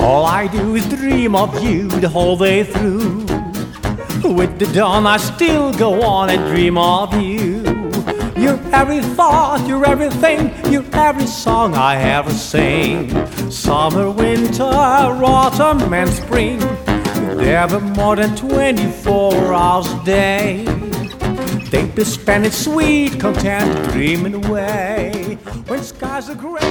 All I do is dream of you the whole day through. With the dawn I still go on and dream of you. You're every thought, you're everything, you're every song I ever sing. Summer, winter, autumn and spring, never more than 24 hours a day. They'd be spent in sweet content, dreaming away when skies are gray.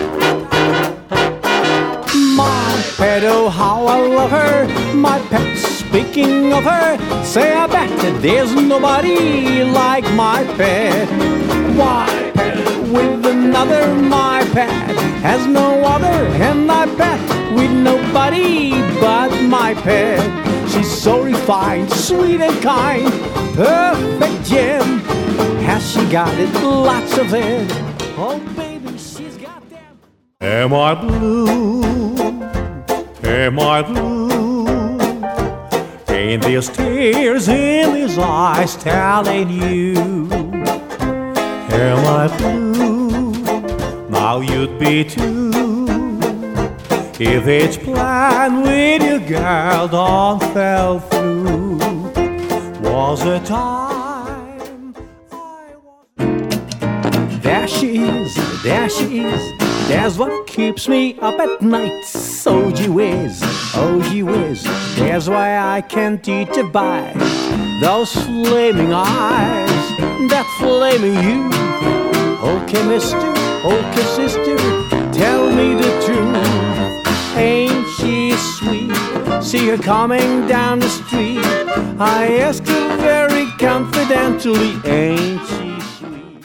My pet, oh how I love her. My pet, speaking of her, say I bet that there's nobody like my pet. My pet with another, my pet has no other, and I bet with nobody but my pet. She's so refined, sweet and kind, perfect gem. Has she got it? Lots of it. Oh baby, she's got them. Am I blue? Am I blue? Ain't there tears in his eyes telling you? Am I blue? Now you'd be too, if each plan with your girl don't fell through. Was a time I was. There she is, there she is. That's what keeps me up at night. So gee whiz, oh gee whiz. That's why I can't eat a bite. Those flaming eyes, that flaming youth. Okay, mister, okay, sister, tell me the truth. Ain't she sweet? See her coming down the street. I asked her very confidentially, ain't she sweet?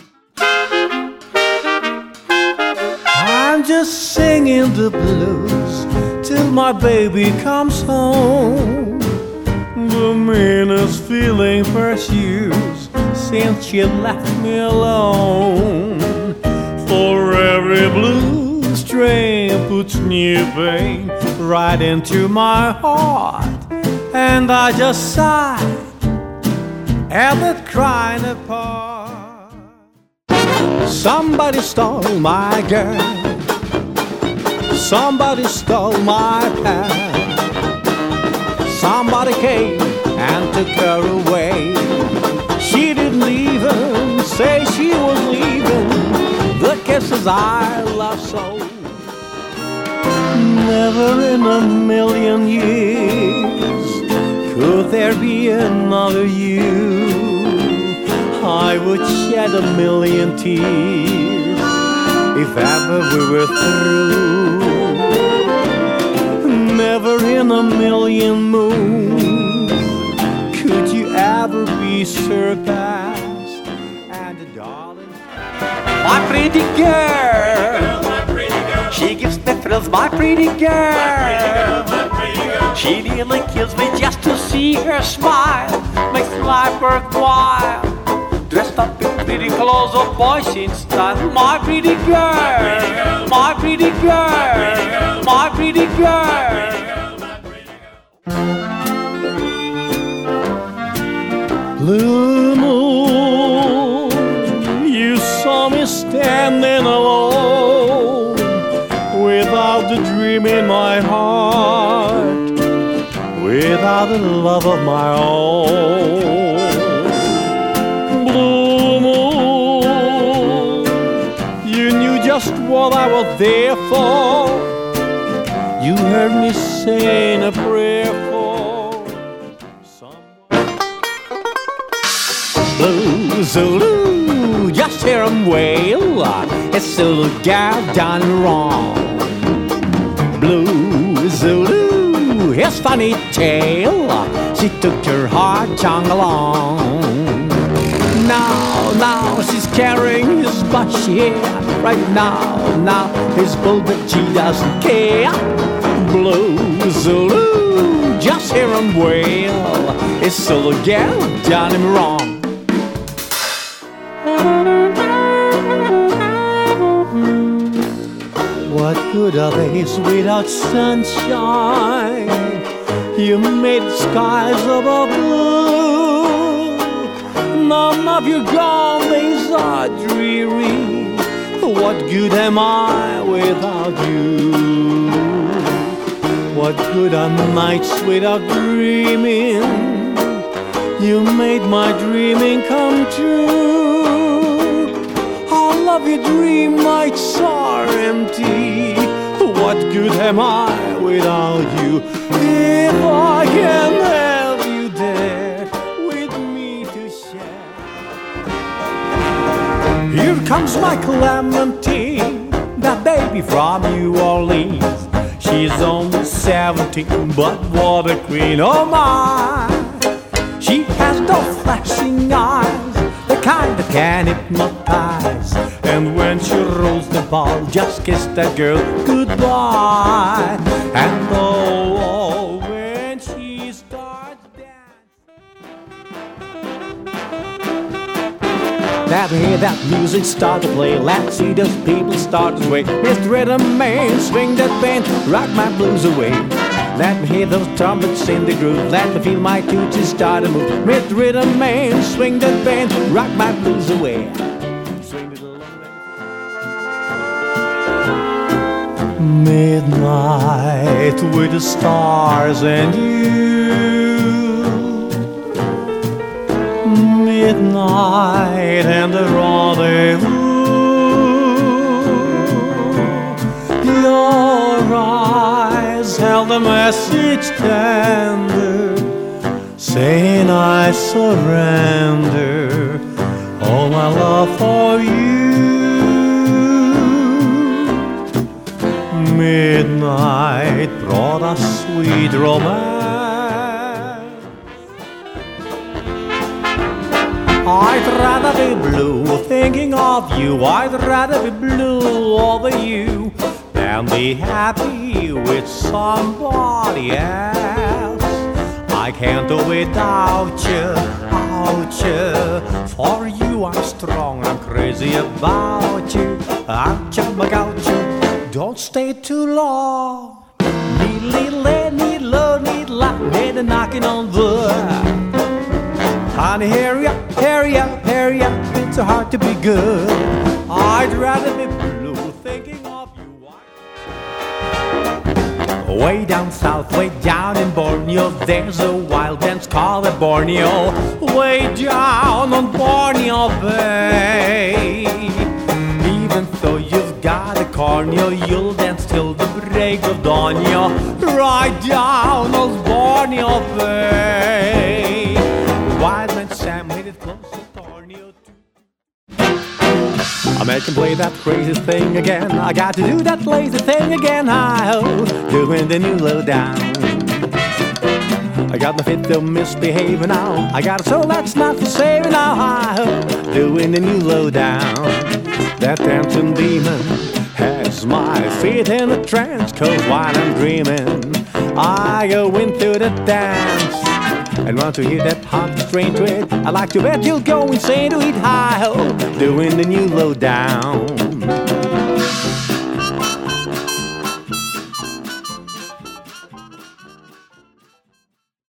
I'm just singing the blues till my baby comes home. The meanest feeling pursues since she left me alone. For every blues train puts new pain right into my heart, and I just sigh at that crying apart. Somebody stole my girl, somebody stole my past. Somebody came and took her away. She didn't even say she was leaving the kisses I love so. Never in a million years could there be another you. I would shed a million tears if ever we were through. Never in a million moons could you ever be surpassed. And darling, my pretty girl, she gives me thrills, my pretty girl. She nearly kills me just to see her smile. Makes life worthwhile. Dressed up in pretty clothes, oh boy, she in style. My pretty girl, my pretty girl, my pretty girl. Blue moon, you saw me standing alone, without the dream in my heart, without the love of my own. Blue moon, you knew just what I was there for. You heard me saying a prayer for someone. Blue Zulu, just hear 'em wail. It's a little gal done wrong. Blue Zulu, his funny tale. She took her heart tongue along. Now she's carrying his bushy hair. Right now his bull, but she doesn't care. Blue Zulu, just hear 'em wail. It's a little gal done him wrong. What good are days without sunshine? You made skies above blue. None of your gone days are dreary. What good am I without you? what good are nights without dreaming? You made my dreaming come true. How love your dream nights are empty. What good am I without you? If I can have you there with me to share. Here comes my Clementine, that baby from New Orleans. She's only 17, but what a queen, oh my. She has those flashing eyes, the kind that can hypnotize. And when she rolls the ball, just kiss that girl goodbye. And oh, when she starts dancing, let me hear that music start to play. Let's see those people start to sway. Mr. Rhythm Man, swing that band, rock my blues away. Let me hear those trumpets in the groove. Let me feel my tootsies start to move. Mr. Rhythm Man, swing that band, rock my blues away. Swing it along. Midnight with the stars and you. Midnight and the rendezvous. Your eyes held a message tender, saying I surrender all my love for you. Midnight brought us sweet romance. I'd rather be blue thinking of you. I'd rather be blue over you than be happy with somebody else. I can't do without you, for you I'm strong, I'm crazy about you. I'm about you. Don't stay too long. Need love, need a knocking on the door. Honey, hurry up, it's so hard to be good. I'd rather be blue thinking of you. Way down south, way down in Borneo, there's a wild dance called a Borneo. Way down on Borneo Bay. Even though you've got a corneo, you'll dance till the break of dawn. Right down on Borneo Bay. Wild man Sam made it close to Borneo too. I make him play that crazy thing again. I got to do that lazy thing again. I'm doing the new lowdown. I got my fit to misbehaving now. I got a soul that's not for saving now. I'm doing the new lowdown. That dancing demon has my feet in a trance. 'Cause while I'm dreaming, I go into the dance. And once you hear that hot strange tweet, I like to bet you'll go insane to eat high. Doing the new lowdown.